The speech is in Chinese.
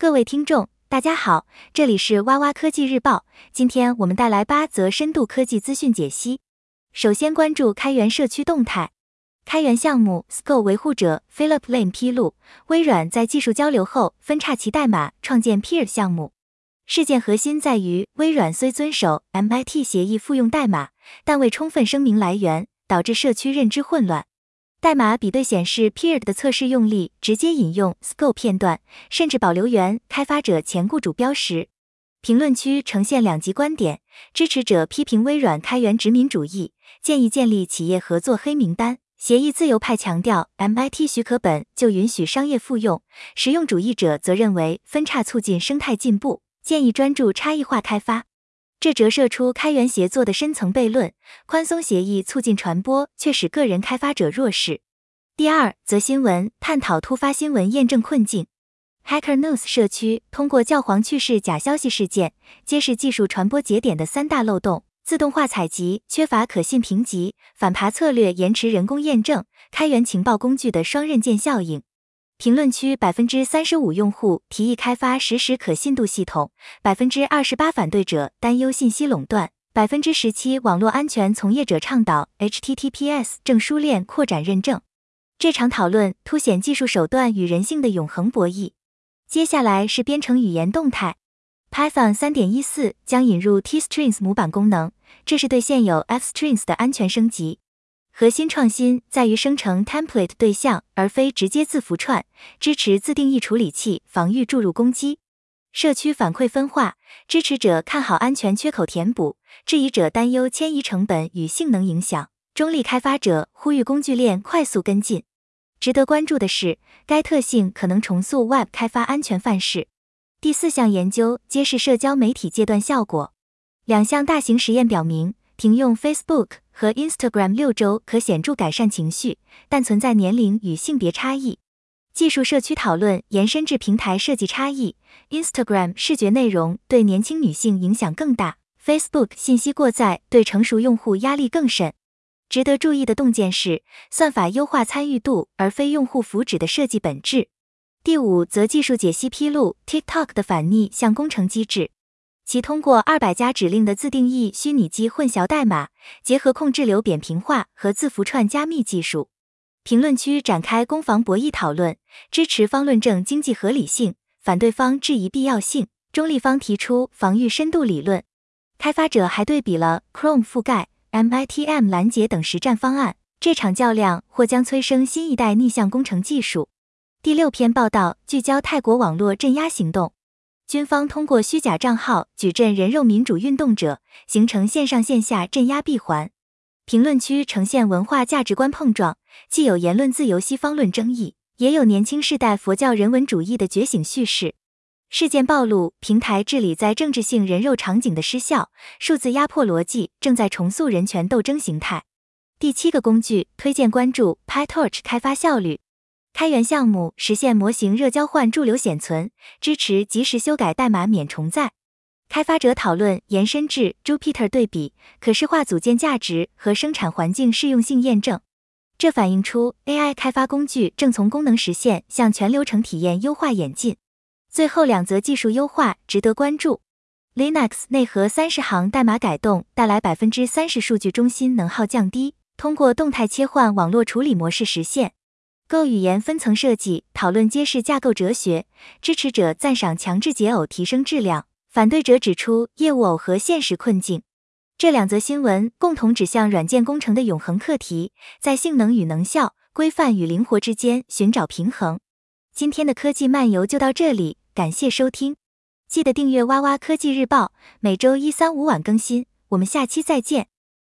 各位听众，大家好，这里是哇哇科技日报。今天我们带来8则深度科技资讯解析。首先关注开源社区动态。开源项目 Sco 维护者 Philip Lane 披露，微软在技术交流后分叉其代码创建 Peer 项目。事件核心在于，微软虽遵守 MIT 协议复用代码，但未充分声明来源，导致社区认知混乱。代码比对显示 Peer 的测试用例直接引用 Sco 片段，甚至保留原开发者前雇主标识。评论区呈现两极观点，支持者批评微软开源殖民主义，建议建立企业合作黑名单。协议自由派强调 MIT 许可本就允许商业复用，实用主义者则认为分叉促进生态进步，建议专注差异化开发。这折射出开源协作的深层悖论，宽松协议促进传播，却使个人开发者弱势。第二则新闻探讨突发新闻验证困境。Hacker News 社区通过教皇去世假消息事件，揭示技术传播节点的3大漏洞：自动化采集缺乏可信评级，反扒策略延迟人工验证，开源情报工具的双刃剑效应。评论区 35% 用户提议开发实时可信度系统， 28% 反对者担忧信息垄断， 17% 网络安全从业者倡导 HTTPS 证书链扩展认证。这场讨论凸显技术手段与人性的永恒博弈。接下来是编程语言动态。Python 3.14 将引入 T-Strings 模板功能，这是对现有 F-Strings 的安全升级。核心创新在于生成 template 对象，而非直接字符串，支持自定义处理器，防御注入攻击。社区反馈分化，支持者看好安全缺口填补，质疑者担忧迁移成本与性能影响，中立开发者呼吁工具链快速跟进。值得关注的是，该特性可能重塑 Web 开发安全范式。第4项研究揭示社交媒体戒断效果。2项大型实验表明，停用 Facebook 和 Instagram 6周可显著改善情绪，但存在年龄与性别差异。技术社区讨论延伸至平台设计差异， Instagram 视觉内容对年轻女性影响更大， Facebook 信息过载对成熟用户压力更甚。值得注意的洞见是，算法优化参与度而非用户福祉的设计本质。第5则技术解析披露 TikTok 的反逆向工程机制。其通过200加指令的自定义虚拟机混淆代码，结合控制流扁平化和字符串加密技术。评论区展开攻防博弈讨论，支持方论证经济合理性，反对方质疑必要性，中立方提出防御深度理论。开发者还对比了 Chrome 覆盖、MITM 拦截等实战方案，这场较量或将催生新一代逆向工程技术。第6篇报道聚焦泰国网络镇压行动。军方通过虚假账号举镇人肉民主运动者，形成线上线下镇压闭环。评论区呈现文化价值观碰撞，既有言论自由西方论争议，也有年轻世代佛教人文主义的觉醒叙事。事件暴露平台治理在政治性人肉场景的失效，数字压迫逻辑正在重塑人权斗争形态。第7个工具推荐关注 PyTorch 开发效率。开源项目实现模型热交换驻留显存，支持即时修改代码免重载。开发者讨论延伸至 Jupyter 对比、可视化组件价值和生产环境适用性验证。这反映出 AI 开发工具正从功能实现向全流程体验优化演进。最后2则技术优化值得关注。Linux 内核30行代码改动带来 30% 数据中心能耗降低，通过动态切换网络处理模式实现。Go 语言分层设计讨论揭示架构哲学，支持者赞赏强制解耦提升质量，反对者指出业务耦合现实困境。这2则新闻共同指向软件工程的永恒课题，在性能与能效、规范与灵活之间寻找平衡。今天的科技漫游就到这里，感谢收听。记得订阅哇哇科技日报，每周1、3、5晚更新，我们下期再见。